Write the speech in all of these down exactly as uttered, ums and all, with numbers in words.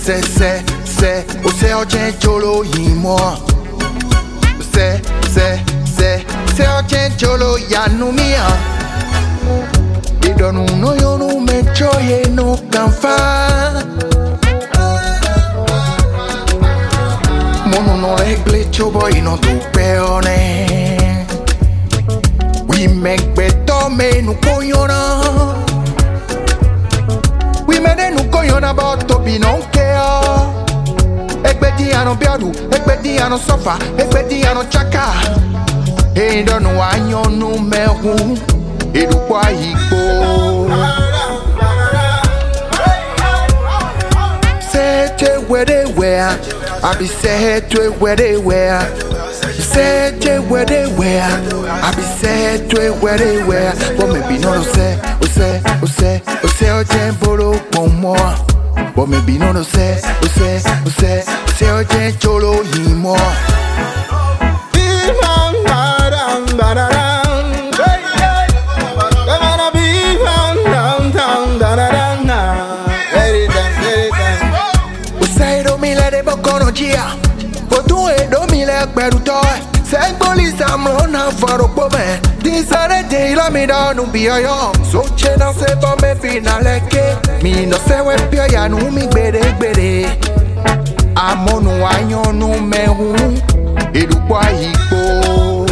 se se se o se o chen cholo yimo se se se se o chen cholo ya no mia e donu no yo no me choye no can fa mono no le glitcho boy no tu peone we make beto me no coyona we me no coyona but to be no care egbedi ano biadu egbedi ano sofa egbedi ano chaka e donu anyo no me hu e du kwa igbo say te where they were I be sad to it where they were. Sad to it where they were. I be sad to it where they were. But maybe no no say, o say, o say, o say o jen bolo pon more. But maybe no no say, o say, o say, o say o jen cholo yimo. Otu edo mi le peru to se police am na faro po me di sare de la mi da nu bi yo so che na se po me finale ke mi no se we pio ya nu mi gbere gbere amonu anyo nu me hu edu kwa igbo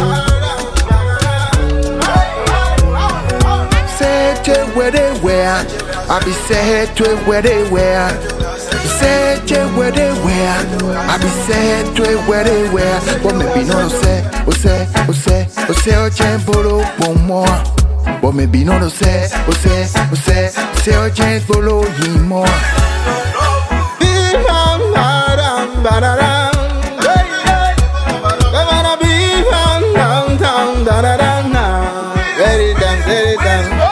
se che where they were I be said to it where they were Say to where they were, I be sad to it where they were. But maybe no no say, o say, o say, o say o chen bolo one more. But maybe no no say, o say, o say, o say o chen bolo yimo. Very damn, very damn.